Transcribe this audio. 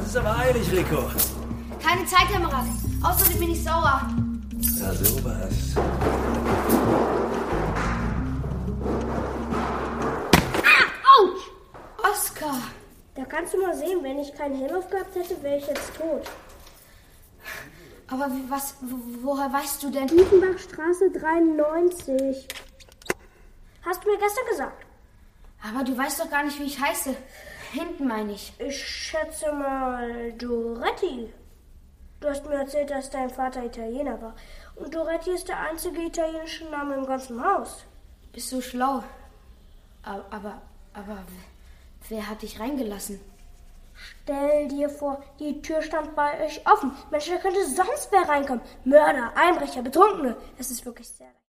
ist aber eilig, Rico. Keine Zeit, Kamerad. Außerdem bin ich sauer. Na sowas. Autsch! Oskar! Da kannst du mal sehen, wenn ich keinen Helm aufgehabt hätte, wäre ich jetzt tot. Aber woher weißt du denn? Diefenbachstraße 93. Hast du mir gestern gesagt? Aber du weißt doch gar nicht, wie ich heiße. Hinten meine ich. Ich schätze mal Doretti. Du hast mir erzählt, dass dein Vater Italiener war. Und Doretti ist der einzige italienische Name im ganzen Haus. Bist so schlau. Aber wer hat dich reingelassen? Stell dir vor, die Tür stand bei euch offen. Mensch, da könnte sonst wer reinkommen. Mörder, Einbrecher, Betrunkene. Es ist wirklich sehr...